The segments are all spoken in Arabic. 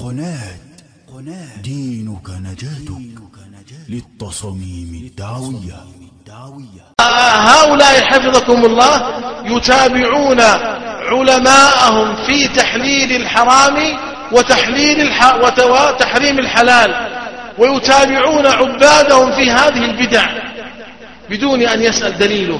قناة دينك نجاتك للتصاميم الدعوية. هؤلاء حفظكم الله يتابعون علماءهم في تحليل الحرام وتحريم الحلال، ويتابعون عبادهم في هذه البدع بدون أن يسأل دليله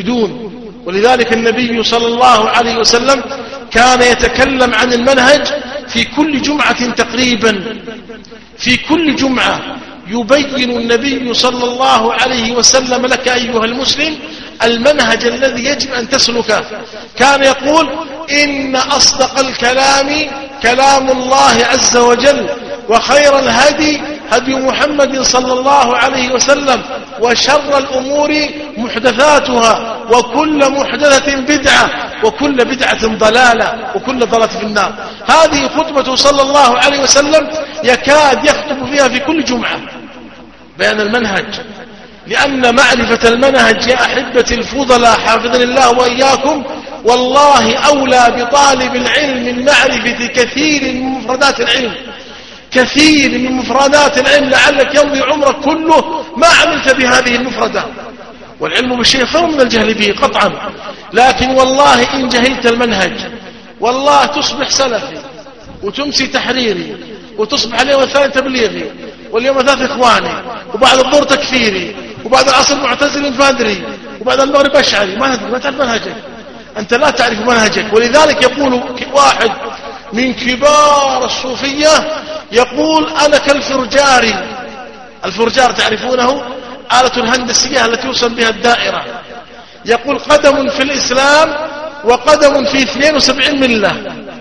ولذلك النبي صلى الله عليه وسلم كان يتكلم عن المنهج في كل جمعة تقريبا، في كل جمعة يبين النبي صلى الله عليه وسلم لك أيها المسلم المنهج الذي يجب أن تسلكه. كان يقول إن أصدق الكلام كلام الله عز وجل، وخير الهدي هدي محمد صلى الله عليه وسلم، وشر الأمور محدثاتها، وكل محدثة بدعة، وكل بدعة ضلالة، وكل ضلالة في النار. هذه خطبة صلى الله عليه وسلم يكاد يخطب فيها في كل جمعة بيان المنهج، لأن معرفة المنهج يا أحبتي الفضلاء حافظني الله وإياكم والله أولى بطالب العلم من معرفة كثير من مفردات العلم، كثير من مفردات العلم، لعلك يمضي عمرك كله ما عملت بهذه المفردة. والعلم بالشيء خير من الجهل به قطعا، لكن والله إن جهلت المنهج والله تصبح سلفي وتمسي تحريري، وتصبح اليوم الثاني تبليغي، واليوم الثالث إخواني، وبعد الظهر تكفيري، وبعد العصر معتزلي فادري، وبعد المغرب أشعري. ما تعرف منهجك، أنت لا تعرف منهجك. ولذلك يقول واحد من كبار الصوفية يقول أنا كالفرجاري. الفرجار تعرفونه؟ آلة الهندسية التي يوصل بها الدائرة. يقول قدم في الإسلام وقدم في 72 ملة.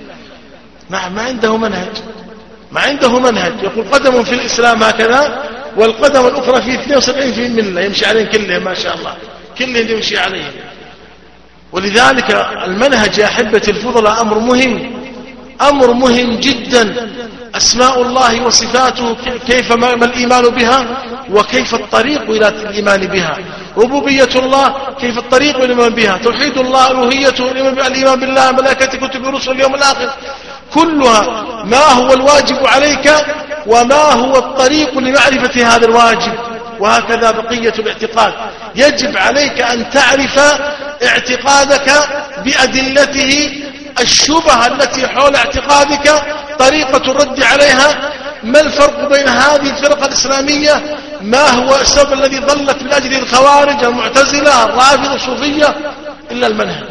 ما عنده منهج، ما عنده منهج. يقول قدم في الإسلام هكذا، والقدم الأخرى في 72 في ملة يمشي عليهم كلهم ما شاء الله، كلهم يمشي عليهم. ولذلك المنهج يا أحبتي الفضلاء أمر مهم، أمر مهم جدا. أسماء الله وصفاته كيف ما الإيمان بها، وكيف الطريق إلى الإيمان بها. ربوبية الله كيف الطريق إلى الإيمان بها. توحيد الله ألوهيته، الإيمان بالله ملائكته كتب رسل اليوم الآخر، كلها ما هو الواجب عليك وما هو الطريق لمعرفة هذا الواجب. وهكذا بقية الاعتقاد، يجب عليك أن تعرف اعتقادك بأدلته، الشبهة التي حول اعتقادك، طريقة الرد عليها، ما الفرق بين هذه الفرقة الإسلامية، ما هو السبب الذي ضلت من أجل الخوارج المعتزلة الرافضة الصوفية. إلا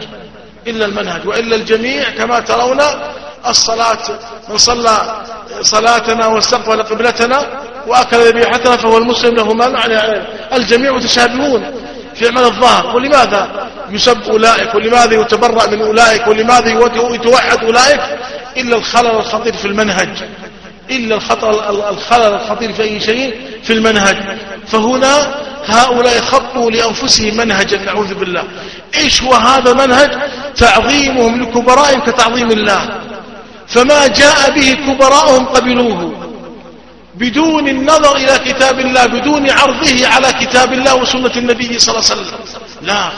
المنهج وإلا الجميع كما ترون الصلاة، من صلى صلاتنا واستقبل قبلتنا وأكل ذبيحتنا فهو المسلم له ما معنى. الجميع متشابهون في أعمال الظاهر. ولماذا يسب أولئك، ولماذا يتبرأ من أولئك، ولماذا يتوحد أولئك؟ إلا الخلل الخطير في المنهج، إلا الخلل الخطير في أي شيء في المنهج. فهنا هؤلاء خطوا لأنفسهم منهجا نعوذ بالله. إيش هو هذا المنهج؟ تعظيمهم لكبرائهم كتعظيم الله، فما جاء به كبراءهم قبلوه بدون النظر إلى كتاب الله، بدون عرضه على كتاب الله وسنة النبي صلى الله عليه وسلم. لا،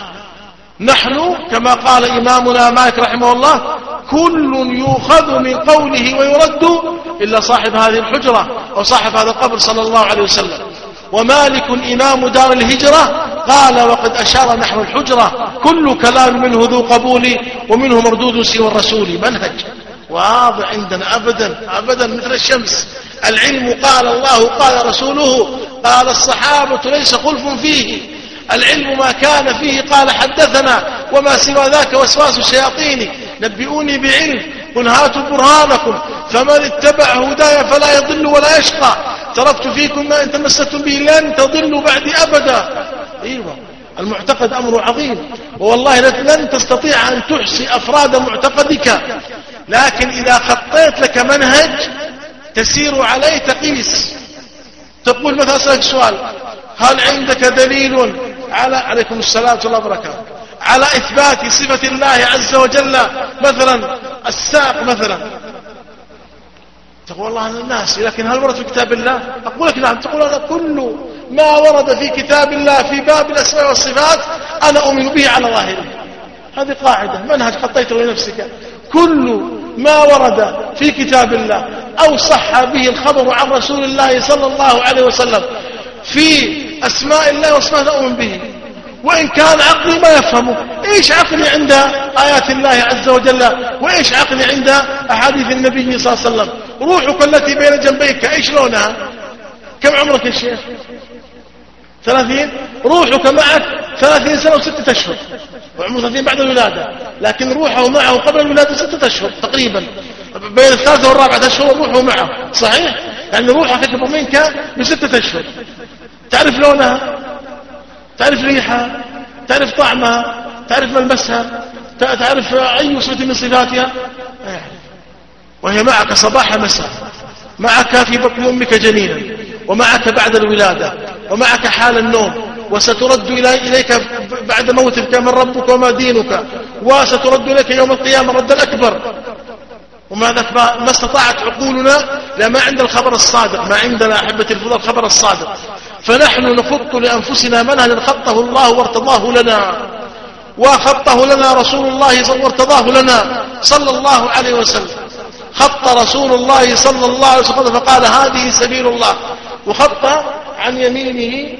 نحن كما قال إمامنا مالك رحمه الله كل يؤخذ من قوله ويرد إلا صاحب هذه الحجرة أو صاحب هذا القبر صلى الله عليه وسلم. ومالك إمام دار الهجرة قال وقد أشار نحو الحجرة كل كلام منه ذو قبول ومنه مردود سوى الرسول. منهج واضح عندنا أبدا مثل الشمس. العلم قال الله قال رسوله قال الصحابة ليس خلف فيه. العلم ما كان فيه قال حدثنا، وما سوى ذاك وسواس الشياطين. نبئوني بعلم قل هاتوا برهانكم فمن اتبع هدايا فلا يضل ولا يشقى. تركت فيكم ما إن تمسكتم به لن تضلوا بعدي أبدا. أيوة، المعتقد أمر عظيم، والله لن تستطيع أن تحصي أفراد معتقدك، لكن إذا خطيت لك منهج تسير عليه تقيس. تقول مثلا أسألك سؤال، هل عندك دليل عليكم السلام ورحمة الله وبركاته على إثبات صفة الله عز وجل مثلا الساق مثلا؟ تقول والله أنا الناس، لكن هل ورد في كتاب الله؟ أقول لك نعم. تقول أنا كل ما ورد في كتاب الله في باب الأسماء والصفات أنا أؤمن به على ظاهره. هذه قاعدة، منهج حطيته لنفسك. كل ما ورد في كتاب الله أو صح به الخبر عن رسول الله صلى الله عليه وسلم في أسماء الله وصفاته أؤمن به، وإن كان عقلي ما يفهمه. إيش عقلي عند آيات الله عز وجل، وإيش عقلي عند أحاديث النبي صلى الله عليه وسلم. روحك التي بين جنبيك إيش لونها؟ كم عمرك يا شيخ؟ 30. روحك معك 30 سنة و6 أشهر، وعمره 30 بعد الولادة، لكن روحه معه قبل الولادة 6 أشهر تقريبا، بين 3 و4 أشهر روحه معه، صحيح؟ يعني روحك أكبر منك ب6 أشهر. تعرف لونها، تعرف ريحها، تعرف طعمها، تعرف ملمسها، تعرف أي صفة من صفاتها، وهي معك صباح مساء، معك في بطن أمك جنينا، ومعك بعد الولادة، ومعك حال النوم، وسترد إليك بعد موتك من ربك وما دينك، وسترد إليك يوم القيامة رد الأكبر. وما ذاك ما استطاعت عقولنا لما عند الخبر الصادق، ما عندنا أحبة الفضل الخبر الصادق. فنحن نخط لأنفسنا منهجا خطه الله وارتضاه لنا، وخطه لنا رسول الله وارتضاه لنا صلى الله عليه وسلم. خط رسول الله صلى الله عليه وسلم فقال هذه سبيل الله، وخط عن يمينه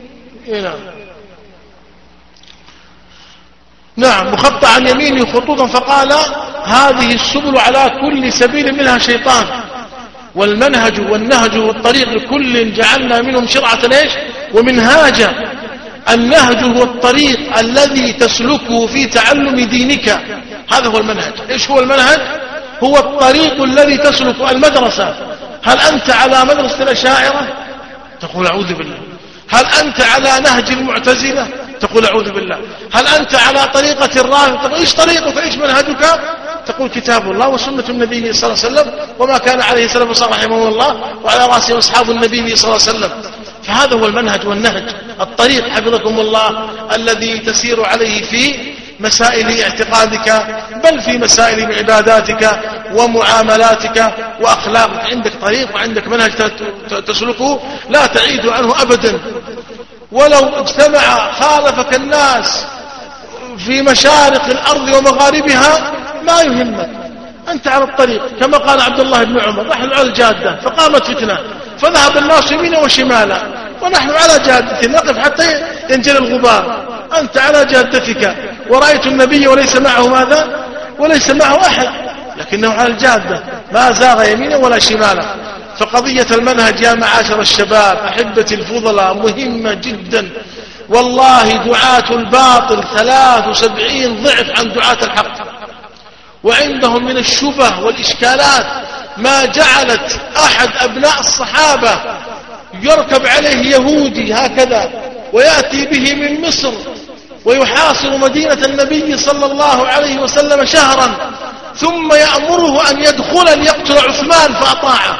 نعم، وخط عن يمينه خطوطا فقال هذه السبل على كل سبيل منها شيطان. والمنهج والنهج والطريق لكل جعلنا منهم شرعة ايش ومنهاجا. النهج هو الطريق الذي تسلكه في تعلم دينك، هذا هو المنهج. ايش هو المنهج؟ هو الطريق الذي تسلك. المدرسة، هل أنت على مدرسة الأشاعرة؟ تقول أعوذ بالله. هل أنت على نهج المعتزلة؟ تقول أعوذ بالله. هل أنت على طريقة الرافضة؟ تقول إيش طريقك؟ إيش منهجك؟ تقول كتاب الله وسنة النبي صلى الله عليه وسلم وما كان عليه السلف الصالح رحمه الله وعلى رأسهم أصحاب النبي صلى الله عليه وسلم. فهذا هو المنهج والنهج، الطريق حفظكم الله الذي تسير عليه في مسائل اعتقادك، بل في مسائل عباداتك ومعاملاتك وأخلاقك. عندك طريق وعندك منهج تسلكه لا تعيد عنه أبدا. ولو اجتمع خالفك الناس في مشارق الأرض ومغاربها ما يهمك، أنت على الطريق. كما قال عبد الله بن عمر: نحن على الجادة فقامت فتنة فذهب الناس يمينا وشمالا ونحن على جادة نقف حتى ينجل الغبار. أنت على جادتك ورأيت النبي وليس معه ماذا؟ وليس معه أحد، لكنه على الجادة ما زاغ يمينا ولا شمالا. فقضية المنهج يا معاشر الشباب أحبتي الفضلاء مهمة جدا. والله دعاة الباطل 73 ضعف عن دعاة الحق، وعندهم من الشبه والإشكالات ما جعلت أحد أبناء الصحابة يركب عليه يهودي هكذا ويأتي به من مصر ويحاصر مدينة النبي صلى الله عليه وسلم شهرا، ثم يأمره أن يدخل ليقتل عثمان فأطاعه.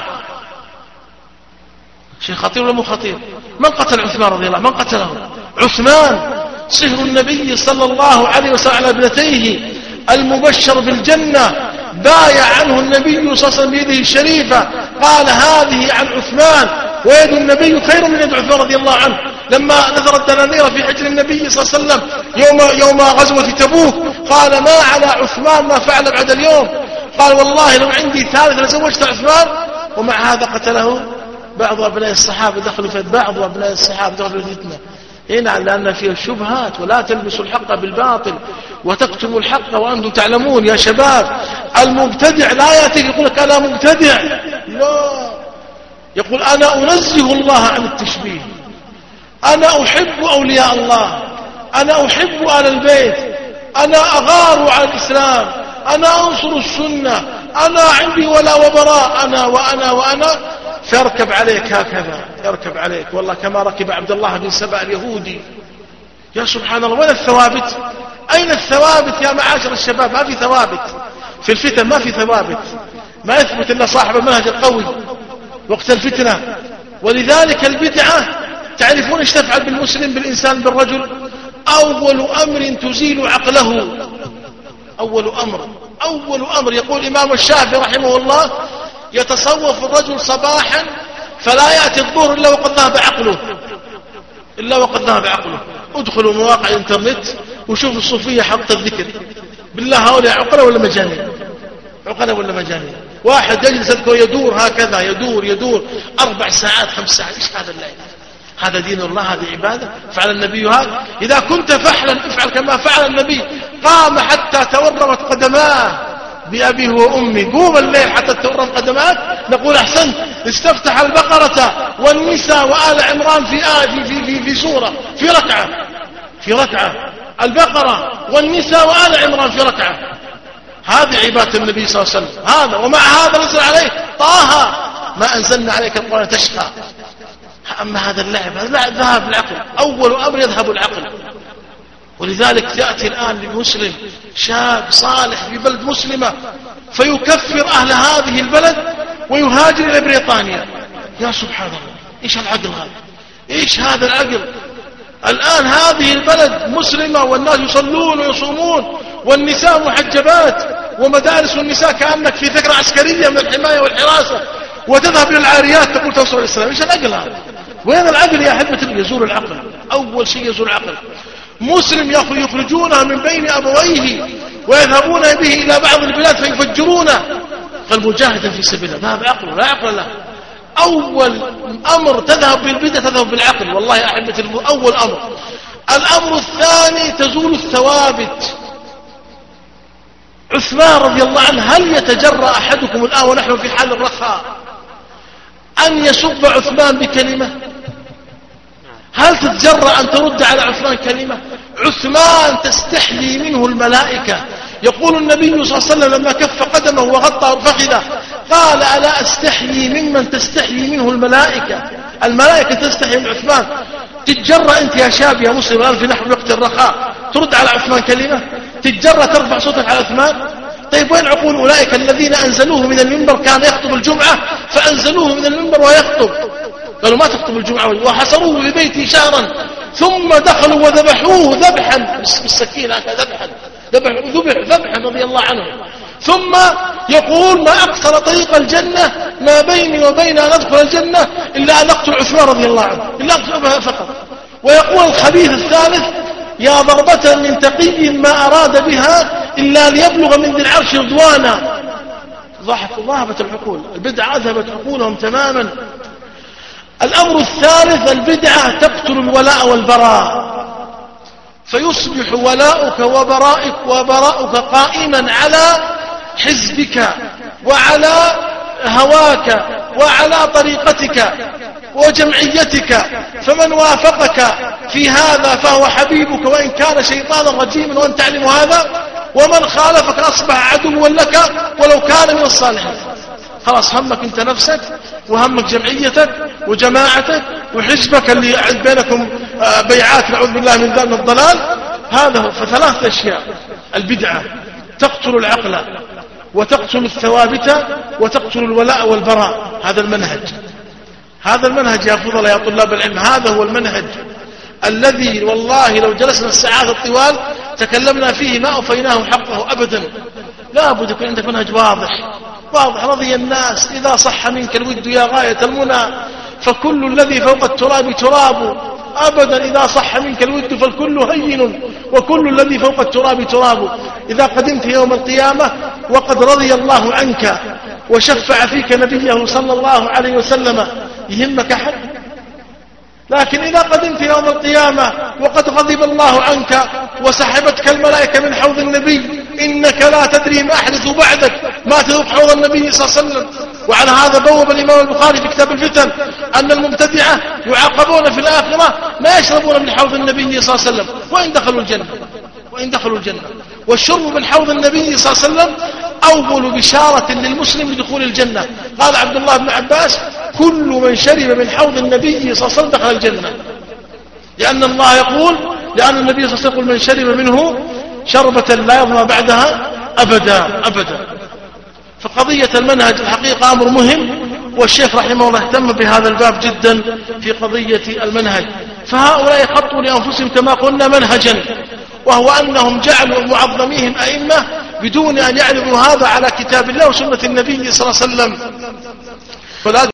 شيء خطير ولا مو خطير؟ من قتل عثمان رضي الله؟ من قتله؟ عثمان صهر النبي صلى الله عليه وسلم على ابنتيه المبشر بالجنة، بايع عنه النبي صلى الله عليه وسلم بيده الشريفة، قال هذه عن عثمان، ويد النبي خير من يد عثمان رضي الله عنه. لما نثر الدنانير في حجر النبي صلى الله عليه وسلم يوم غزوة تبوك قال ما على عثمان ما فعل بعد اليوم، قال والله لو عندي ثالث لزوجت عثمان. ومع هذا قتله بعض أبناء الصحابة، دخلوا في بعض أبناء الصحابة دخلوا في الفتنة. هنا لأن فيه الشبهات. ولا تلبسوا الحق بالباطل وتكتموا الحق وأنتم تعلمون. يا شباب المبتدع لا يأتي يقول لك أنا مبتدع، لا، يقول أنا أنزه الله عن التشبيه، أنا أحب أولياء الله، أنا أحب آل البيت، أنا أغار على الإسلام، أنا أنصر السنة، أنا عندي ولا وبراء، أنا وأنا وأنا. فيركب عليك هكذا، يركب عليك والله كما ركب عبد الله بن سبأ اليهودي. يا سبحان الله، وين الثوابت؟ أين الثوابت يا معاشر الشباب؟ ما في ثوابت في الفتن، ما في ثوابت، ما يثبت إلا صاحب المنهج القوي وقت الفتنة. ولذلك البدعة تعرفون ايش تفعل بالمسلم بالإنسان بالرجل؟ أول أمر تزيل عقله. أول أمر يقول الإمام الشافعي رحمه الله: يتصوف الرجل صباحا فلا يأتي الظهر إلا وقد ذهب عقله. ادخلوا مواقع الانترنت وشوفوا الصوفية حق الذكر. بالله هؤلاء عقلة ولا مجانين؟ عقلة ولا مجانين؟ واحد يجلس أذكر يدور هكذا، يدور 4 ساعات 5 ساعات. إيش هذا اللعب؟ هذا دين الله؟ هذه عبادة؟ فعل النبي هذا؟ إذا كنت فحلا افعل كما فعل النبي، قام حتى تورمت قدماه بأبيه وأمي. قوم الليل حتى تورم قدماك، نقول أحسنت. استفتح البقرة والنساء وآل عمران في سورة، في ركعة البقرة والنساء وآل عمران في ركعة. هذه عبادة النبي صلى الله عليه وسلم. هذا ومع هذا نزل عليه طه ما أنزلنا عليك القرآن تشقى. أما هذا اللعب، هذا اللعب ذهب العقل، أول أمر يذهب العقل. ولذلك يأتي الآن للمسلم شاب صالح في بلد مسلمة فيكفر أهل هذه البلد ويهاجر إلى بريطانيا. يا سبحان الله، إيش العقل هذا؟ إيش هذا العقل؟ الآن هذه البلد مسلمة والناس يصلون ويصومون والنساء محجبات ومدارس النساء كأنك في ثغرة عسكرية من الحماية والحراسة، وتذهب إلى العاريات تقول تنصر الإسلام. إيش العقل هذا؟ وين العقل يا أحبة؟ يزور العقل، أول شيء يزور العقل. مسلم يخرجونه من بين أبويه ويذهبون به إلى بعض البلاد فيفجرونه، فالمجاهد في سبيل الله ذهب عقله، لا عقل له. أول أمر تذهب بالبدء تذهب بالعقل، والله يا أحبة أول أمر. الأمر الثاني تزول الثوابت. عثمان رضي الله عنه، هل يتجرأ أحدكم الآن ونحن في حال الرخاء أن يسب عثمان بكلمة؟ هل تتجرأ أن ترد على عثمان كلمة؟ عثمان تستحيي منه الملائكة. يقول النبي صلى الله عليه وسلم لما كف قدمه وغطى فخذه قال ألا أستحيي ممن تستحيي منه الملائكة؟ الملائكة تستحيي من عثمان. تتجرأ أنت يا شاب يا مسلم الآن في نحو وقت الرخاء ترد على عثمان كلمة؟ تتجرأ ترفع صوتك على عثمان؟ طيب وين عقول أولئك الذين أنزلوه من المنبر؟ كان يخطب الجمعة فأنزلوه من المنبر ويخطب، قالوا ما تخطب الجمعة، وحصروه في بيته شهرا، ثم دخلوا وذبحوه ذبحا بالسكين هكذا، ذبحا رضي الله عنه. ثم يقول ما أقصر طريق الجنة، ما بيني وبين أن أدخل الجنة إلا أن أقتل عثمان رضي الله عنه، إلا أقتل فقط. ويقول الخبيث الثالث يا ضربة من تقي ما أراد بها إلا ليبلغ من ذي العرش رضوانا. ذهبت العقول، البدعة أذهبت عقولهم تماما. الأمر الثالث البدعة تقتل الولاء والبراء، فيصبح ولاؤك وبراؤك قائما على حزبك وعلى هواك وعلى طريقتك وجمعيتك، فمن وافقك في هذا فهو حبيبك وإن كان شيطانا رجيما وأن تعلم هذا، ومن خالفك أصبح عدوا لك ولو كان من الصالحين. خلاص همك انت نفسك وهمك جمعيتك وجماعتك وحزبك اللي بينكم بيعات نعوذ بالله من ذلك الضلال. هذا هو. فثلاث أشياء: البدعة تقتل العقل وتقتل الثوابت وتقتل الولاء والبراء. هذا المنهج يا فضل يا طلاب العلم، هذا هو المنهج الذي والله لو جلسنا الساعات الطوال تكلمنا فيه ما أوفيناه حقه أبدا. لا بد يكون عندك منهج واضح. رضي الناس إذا صح منك الود يا غاية المنى، فكل الذي فوق التراب تراب. أبدا إذا صح منك الود فالكل هين وكل الذي فوق التراب تراب. إذا قدمت يوم القيامة وقد رضي الله عنك وشفع فيك نبيه صلى الله عليه وسلم يهمك أحد؟ لكن إذا قدمت يوم القيامة وقد غضب الله عنك وسحبتك الملائكة من حوض النبي، إنك لا تدري ما أحدث بعدك، ما تذوق حوض النبي صلى الله عليه وسلم. وعلى هذا بوب الإمام البخاري في كتاب الفتن أن المبتدعة يعاقبون في الآخرة ما يشربون من حوض النبي صلى الله عليه وسلم وإن دخلوا الجنة. والشرب من حوض النبي صلى الله عليه وسلم أول بشارة للمسلم لدخول الجنة. قال عبد الله بن عباس كل من شرب من حوض النبي صلى الله عليه وسلم دخل الجنة، لأن الله يقول، لأن النبي صلى الله عليه وسلم يقول من شرب منه شربة لا يظمأ بعدها أبدا. فقضية المنهج الحقيقة أمر مهم، والشيخ رحمه الله اهتم بهذا الباب جدا في قضية المنهج. فهؤلاء خطوا لأنفسهم كما قلنا منهجا، وهو أنهم جعلوا معظميهم أئمة بدون أن يعرضوا هذا على كتاب الله وسنة النبي صلى الله عليه وسلم.